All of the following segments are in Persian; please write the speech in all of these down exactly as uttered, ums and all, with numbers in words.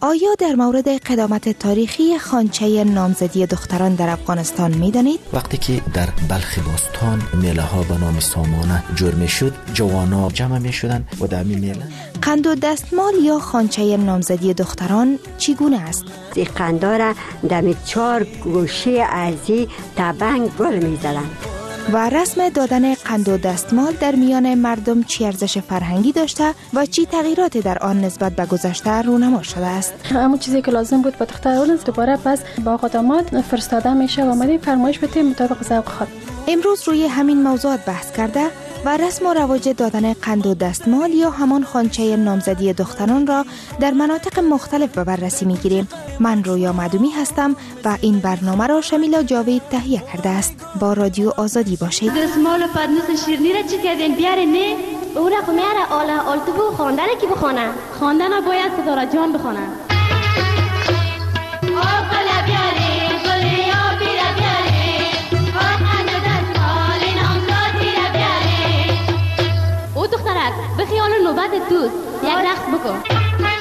آیا در مورد قدامت تاریخی خوانچه نامزدی دختران در افغانستان می دانید؟ وقتی که در بلخ باستان میله ها به نام سامانه جور می شد، جوانا جمع می شدن و در می میله قند و دستمال یا خوانچه نامزدی دختران چگونه است؟ این قندا را دمی چهار گوشه ارزی تبنگ گل می زدن. و رسم دادن قند و دستمال در میان مردم چی ارزش فرهنگی داشته و چی تغییراتی در آن نسبت به گذشته رونما شده است؟ همون چیزی که لازم بود با دختر اولنز دوباره پس با خدمات فرستاده میشه و ما فرمایش بتیم مطابق ذوق خود. امروز روی همین موضوعات بحث کرده و رسم و رواج دادن قند و دستمال یا همان خوانچه نامزدی دختران را در مناطق مختلف به بررسی میگیریم. من رویا معدومی هستم و این برنامه را شمیلا جاوید تهیه کرده است. با رادیو آزادی باشید. دستمال و پدنوس شیرنی را چی کردین؟ بیاره نه؟ او را خمیاره آله آلتبو خواندن کی بخونه؟ خواندن باید ستاره جان بخونه. به خیال نوبت دوست یک رقص بکن.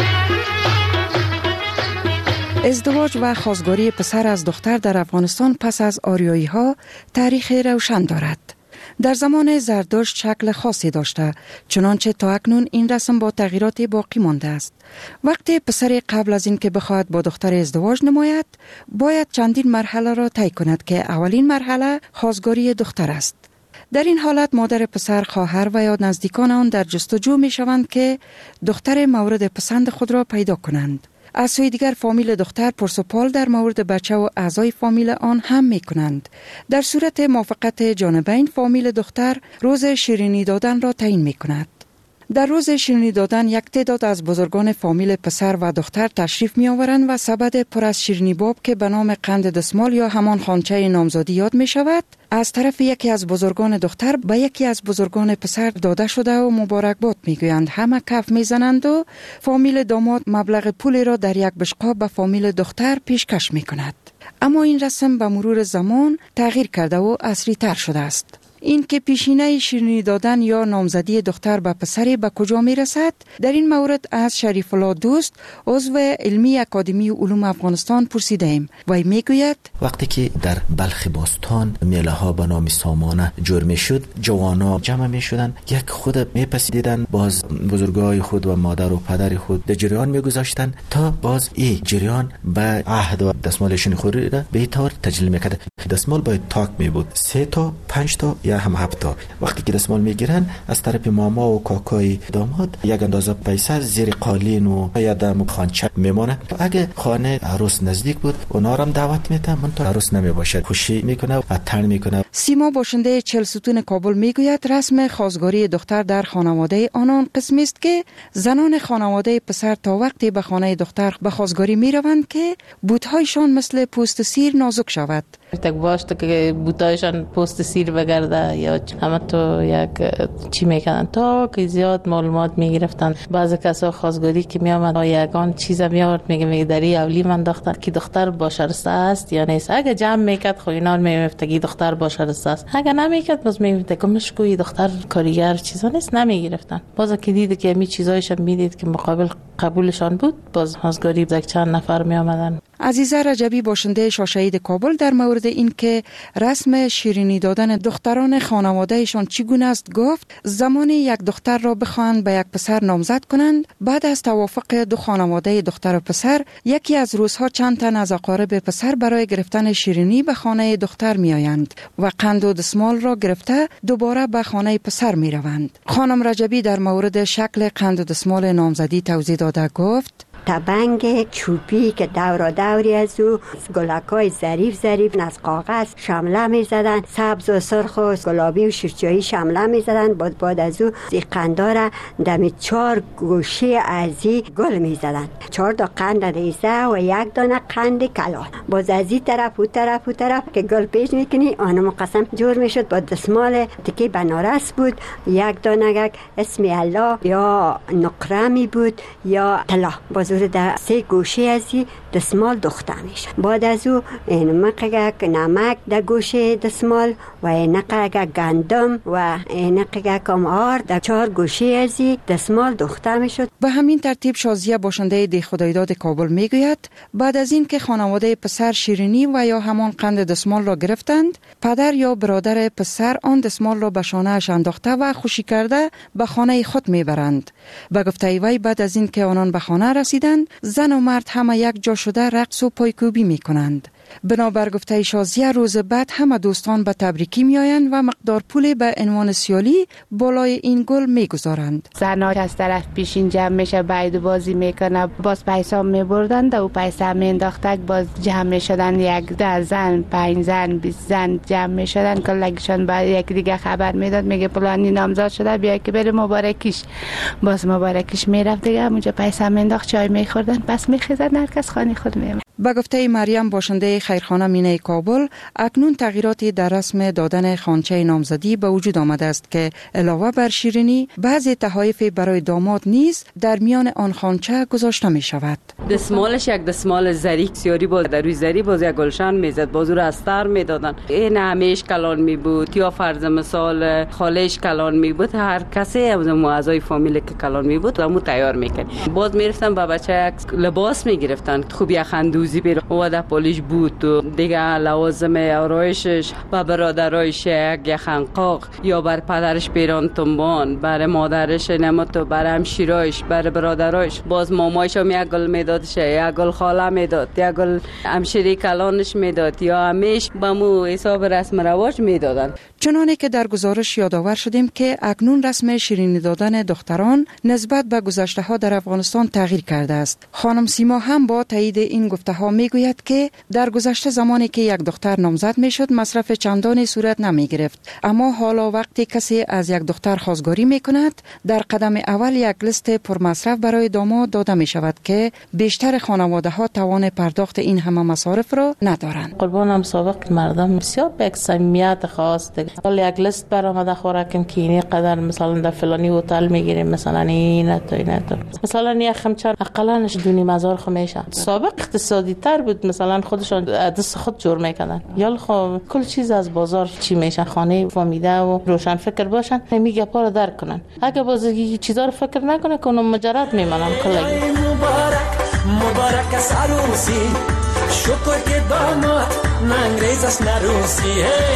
ازدواج و خواستگاری پسر از دختر در افغانستان پس از آریایی ها تاریخ روشن دارد. در زمان زردشت شکل خاصی داشته، چنانچه تا اکنون این رسم با تغییرات باقی مانده است. وقتی پسر قبل از این که بخواهد با دختر ازدواج نماید، باید چندین مرحله را طی کند که اولین مرحله خواستگاری دختر است. در این حالت مادر پسر، خواهر و یا نزدیکان آن در جستجو می شوند که دختر مورد پسند خود را پیدا کنند. از سوی دیگر فامیل دختر پرسپال در مورد بچه و اعضای فامیل آن هم می کنند. در صورت موافقت جانبین فامیل دختر روز شیرینی دادن را تعیین می کند. در روز شیرینی دادن یک تعداد از بزرگان فامیل پسر و دختر تشریف می آورند و سبد پر از شیرینی باب که به نام قند دستمال یا همان خوانچه نامزدی یاد می شود، از طرف یکی از بزرگان دختر به یکی از بزرگان پسر داده شده و مبارکباد می گویند. همه کف می زنند و فامیل داماد مبلغ پولی را در یک بشقاب به فامیل دختر پیشکش می کند. اما این رسم به مرور زمان تغییر کرده و عصری تر شده است. این که پیشینه شیرینی دادن یا نامزدی دختر به پسری به کجا می رسد؟ در این مورد از شریف الله دوست، عضو علمی اکادمی علوم افغانستان پرسیده ایم. وی می گوید وقتی که در بلخ باستان میله ها به نام سامانه جور می شد، جوانا جمع می شدن، یک خود می پسیدیدن، باز بزرگای خود و مادر و پدر خود در جریان می گذاشتن تا باز این جریان به عهد و دستمالشون خوری را به طور تجلیل می کرد. دستمال باید تاک می بود، سه تا پنج تا یا هم هفت تا. وقتی که دستمال میگیرن از طرف ماما و کاکای داماد یک اندازه پیسه زیر قالین و یا دم خوانچه میمونه. اگه خانه عروس نزدیک بود اونا هم دعوت میتن، من تو عروس نمیباشه، خوشی میکنه و تن میکنه. سیما باشنده چهل ستون کابل میگوید رسم خواستگاری دختر در خانواده آنان قسمی است که زنان خانواده پسر تا وقتی به خانه دختر به خواستگاری میروند که بوتهایشان مثل پوست سیر نازک شود. tak باشه که بوتایشان پوست سیر بگرده یا همه تو یک چی میکنن تا که زیاد معلومات میگرفتن. بعضی کسا خواستگاری که میامد یگان چیز میارد میگه میگه دری اولی من دختر که دختر با شرسته است یا نیست. اگه جمع میکرد خو اینا میگفت که دختر با شرسته است، اگه نمیکرد باز میگفت که مشکوی دختر کاریگر چیزا نیست، نمیگرفتن. باز که دید که می چیزایش میدید که مقابل قبولشان بود، باز خواستگاری یک چند نفر میامدن. عزیزه رجبی باشنده شاشهید کابل در مورد این که رسم شیرینی دادن دختران خانوادهشان چگونه است گفت زمانی یک دختر را بخواهند به یک پسر نامزد کنند، بعد از توافق دو خانواده دختر و پسر یکی از روزها چند تن از اقارب پسر برای گرفتن شیرینی به خانه دختر می آیند و قند و دستمال را گرفته دوباره به خانه پسر می روند. خانم رجبی در مورد شکل قند و دستمال نامزدی توضیح داده گفت تبنگ چوبی که دورا دوری از او گلکای ظریف ظریف از کاغذ شمله می زدن، سبز و سرخ و گلابی و شیرچایی شمله می زدن. بعد بعد از او این قندا را دمی چهار گوشه ارزی گل می زدن، چهار تا قند ریزه و یک دانه قند کلان. باز از این طرف و طرف و طرف که گل پیش میکنی آنو مقسم جور می شد. با دستمال تکی بنارس بود، یک دانه اسم الله یا نقره می بود یا طلا. باز روز در سه گوشه ازی دستمال دوخته میشه. بعد از او این مقگه نمک در گوشه دستمال و این مقگه گندم و این مقگه کم آرد در چهار گوشه ازی دستمال دوخته میشد. به همین ترتیب شازیه باشنده ده خدایداد کابل میگوید بعد از این که خانواده پسر شیرینی و یا همان قند دستمال را گرفتند، پدر یا برادر پسر آن دستمال را به شانه اش انداخته و خوشی کرده به خانه خود میبرند. به گفته وی بعد از این که آنان به خانه رسیدند، زن و مرد همه یک جا شده رقص و پایکوبی میکنند. بنابر گفته شازیه روز بعد همه دوستان به تبریکی میآیند و مقدار پول به عنوان سیالی بالای این گل میگذارند. زنها از طرف پیشین جمع میشه، باید بازی میکنه، باز پیسا میبردند و پیسا مینداختک، باز جمع میشدن یک ده زن، پنج زن، بیست زن جمع میشدن، کلگشان با یک دیگه خبر میداد، میگه فلانی نامزد شده بیا که بره مبارکیش. باز مبارکیش میرفت دیگه، اونجا پیسا مینداخت، چای میخوردن، بس میخیزن، هر کس خانه خود میمون. با گفته مریم باشنده خیرخانه مینه کابل، اکنون تغییراتی در رسم دادن خوانچه نامزدی به وجود آمده است که علاوه بر شیرینی بعضی تحایف برای داماد نیز در میان آن خوانچه گذاشته می شود. دستمالش یک دستمال زری سیاری بود، در روی زری باز یک گلشن میزد، باز رو استر میدادن. این همیش کلان می بود یا فرض مثال خالش کلان می بود، هر کسی از اعضای فامیل که کلان می بود و مو تیار میکرد. باز میرفتن با بچه یک لباس میگرفتن، خوب یک خندوزی بیر و در پولیش بود و دیگه لوازم آرایشش و برادرایش یک خنقاق یا بر پدرش پیران تنبان، بر مادرش نمتو، بر همشیرایش، بر برادرایش. باز مامایش هم یک گل میدادش، یک گل خاله میداد، یک گل همشیری کلانش میداد یا همیش به مو حساب رسم رواج میدادن. چنانه که در گزارش یادآور شدیم که اکنون رسم شیرینی دادن دختران نسبت به گذشته ها در افغانستان تغییر کرده است. خانم سیما هم با تایید این گفته ها میگوید که در گذشته زمانی که یک دختر نامزد میشد مصرف چندانی صورت نمی گرفت، اما حالا وقتی کسی از یک دختر خواستگاری میکند در قدم اول یک لیست پرمصرف برای داماد داده می شود که بیشتر خانواده ها توان پرداخت این همه مصارف را ندارند. قربانم سابق مردم بسیار به یک صمیمیت خاص حالا یک لیست برآمده خوراکم که این قدر مثلا در فلانی هتل میگیریم، مثلا این تا این تا مثلا یک خمچه اقلانش دونی مزار خو میشه. سابق اقتصادی تر بود، مثلا خودشون دست خود جور میکنن، یا خب کل چیز از بازار چی میشه، خانه فامیده و روشن فکر باشن، میگه پارو درک کنن. اگه باز چیزا رو فکر نکنه که اونم مجرد میمونن. کلی مبارک مبارک از عروسی، شکر که داماد ننگریز است نروسی.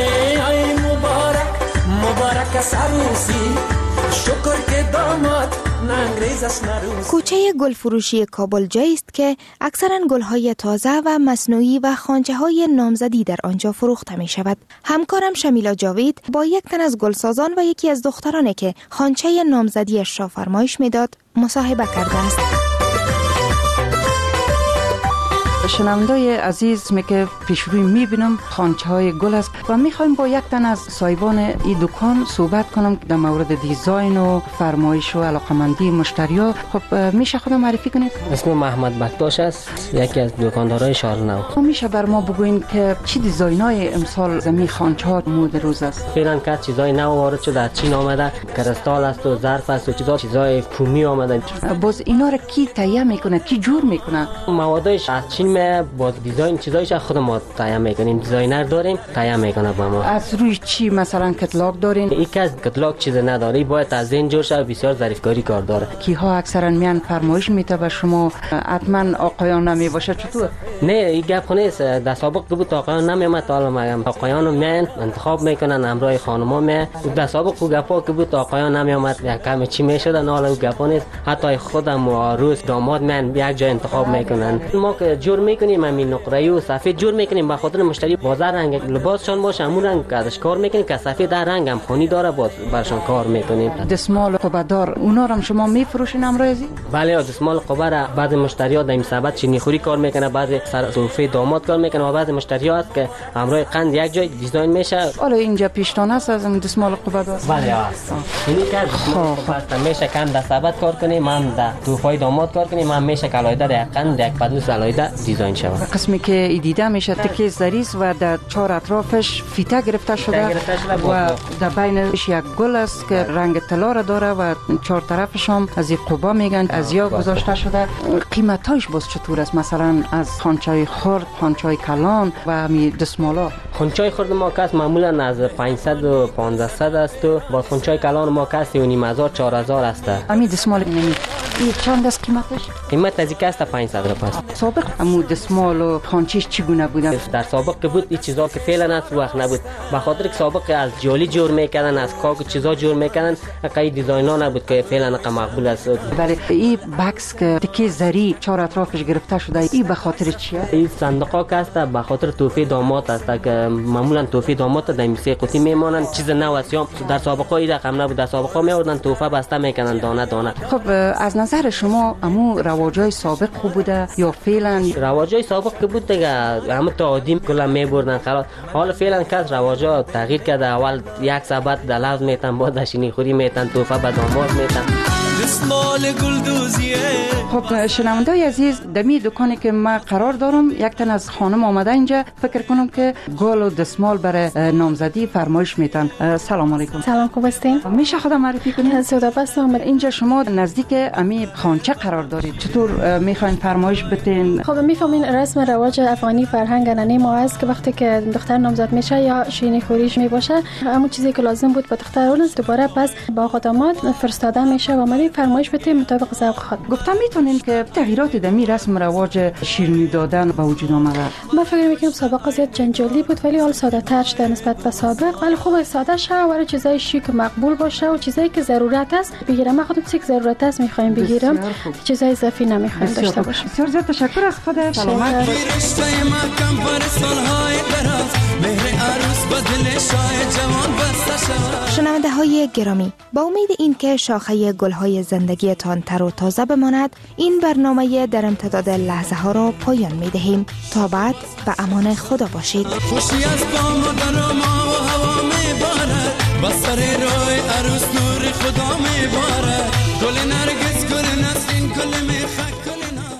ای مبارک مبارک از عروسی، شکر که داماد ننگریز است نروسی. کوچه گل فروشی کابل جایی است که اکثرا گل‌های تازه و مصنوعی و خوانچه‌های نامزدی در آنجا فروخته می شود. همکارم شمیلا جاوید با یک تن از گلسازان و یکی از دخترانی که خوانچه نامزدیش را فرمایش میداد مصاحبه کرده است. شنوندای عزیز می که پیش روی می بینم خوانچه های گل است و می خوایم با یک تن از صاحبان این دکان صحبت کنم در مورد دیزاین و فرمایش و علاقمندی مشتری‌ها. خب میشه خود معرفی کنید؟ اسم محمد بکتاش است، یکی از دکاندارای شارنو. میشه بر ما بگوین که چی دیزاینای امسال زمین خوانچه ها مود روز است؟ فعلا که چیزای نو وارد شده، از چین آمده، کریستال است و ظرف است و چیزا چیزای کومی آمده. باز اینا را کی تهیه میکنه، کی جور میکنه؟ موادش از چین با دیزاین چیزایش خود ما تهیه میکنیم، دیزاینر داریم تهیه میکنه با ما. از روی چی مثلا کتلاگ دارین؟ یک از کتلاگ چیز نداره، باید از این جور شد، بسیار ظریفکاری کار داره. کیها اکثرا میان فرمایش میته به شما؟ حتما آقایان نمی باشه چطور؟ نه این گپ نیست، در سابق که بود آقایان نمیامد، حالا میگم آقایان میان انتخاب میکنن همراه خانما می. در سابق کو گپا که بود آقایان نمیامد، یک کم چی میشدن، حالا گپا نیست، حتی خودم و عروس داماد میان یک جای انتخاب میکنن. ما که جور میکنیم همین نقره و سفید جور میکنیم به خاطر مشتری بازار رنگ لباسشون باشه همون رنگ کارش کار میکنیم که سفید در رنگ هم خونی داره باز برشون کار میکنیم. دستمال قبه‌دار اونا رو شما میفروشین امروزی؟ بله دستمال قبه را بعضی مشتری‌ها در این سبد چینی خوری کار میکنه، بعضی سر سوفه داماد کار میکنه و بعضی مشتری‌ها هست که امروز قند یک جای دیزاین میشه. حالا اینجا پیشتان است از دستمال قبه‌دار؟ بله است. اینی که دستمال قبه میشه کم در سبد کار کنیم، هم در توفای داماد کار کنیم، هم میشه کلایده در قند یک پدوس علایده دیزاین دیزاین شود. قسمی که دیده میشه تکه زریز و در چهار اطرافش فیته گرفته شده و در بینش یک گل است که رنگ طلا را داره و چهار طرفش هم از این قبا میگن از یا گذاشته شده. قیمتاش باز چطور است؟ مثلا از خانچای خرد، خانچای کلان و همین دستمالا. خانچای خرد ما کاست معمولا از پانصد و پانصد است و با خانچای کلان ما کاست و نیم هزار چهار هزار است. همین دستمال نمی این چند است قیمتش؟ قیمت از کاست پانصد روپیه است. سابق همون دستمال و خانچیش چگونه بودن؟ در سابق که بود این چیزا که فعلا است وقت نبود، به خاطر که سابق از جالی جور میکردن، از کاغذ چیزا جور میکردن، قای دیزاینا نبود که فعلا مقبول است. بله این بکس که تکه زری چهار اطرافش گرفته شده این به خاطر چیه؟ این صندوقا که است به خاطر تحفه داماد است که معمولا تحفه داماد در میسه قوطی میمانن، چیز نو است. در سابقا این رقم نبود، در سابقا میوردن تحفه بسته میکنن دانه دانه. خب از نظر شما امو رواجای سابق خوب بوده یا فعلا؟ رواجای سابق که بود دیگه همه تعادیم کلا میبردن خلاص. حالا فعلا کس رواجا تغییر کرده، اول یک سبت در لفظ میتن، بعد شینی خوری میتن، تحفه به داماد میتن. خب شنوندای عزیز، دمی دکانی که ما قرار دارم یک تن از خانم آمده اینجا، فکر کنم که گل و دستمال برای نامزدی فرمایش میتن. سلام علیکم. سلام، خوب هستین؟ میشه خودم معرفی کنید؟ سودا هستم. اینجا شما نزدیک امی خانچه قرار دارید، چطور میخواین فرمایش بتین؟ خب میفهمین رسم رواج افغانی فرهنگ انانه ما است که وقتی که دختر نامزد میشه یا شیرینی خوریش میباشه، همون چیزی که لازم بود به دختر اون دوباره پس با آقا داماد فرستاده میشه و ما فرمایش بتیم مطابق ذوق خود. گفتم میتونین که تغییرات در می رسم رواج شیرینی دادن به وجود آمده؟ من فکر میکنم سابقا زیاد جنجالی بود ولی حال ساده تر شده نسبت به سابق، ولی خوب ساده شه و چیزای شیک مقبول باشه و چیزایی که ضرورت است بگیرم. ما خودم چیزی که ضرورت است میخوایم بگیرم، چیزای اضافی نمیخوایم داشته باشیم. بسیار زیاد تشکر از خود. سلامت باشید. شنونده های گرامی، با امید این که شاخه گلهای زندگیتان تر و تازه بماند، این برنامه در امتداد لحظه ها را پایان می دهیم. تا بعد به امان خدا باشید. خوشی از بام و در ما و هوا می بارد، بسر روی عروس نور خدا می بارد، گل نرگس گل نسرین گل می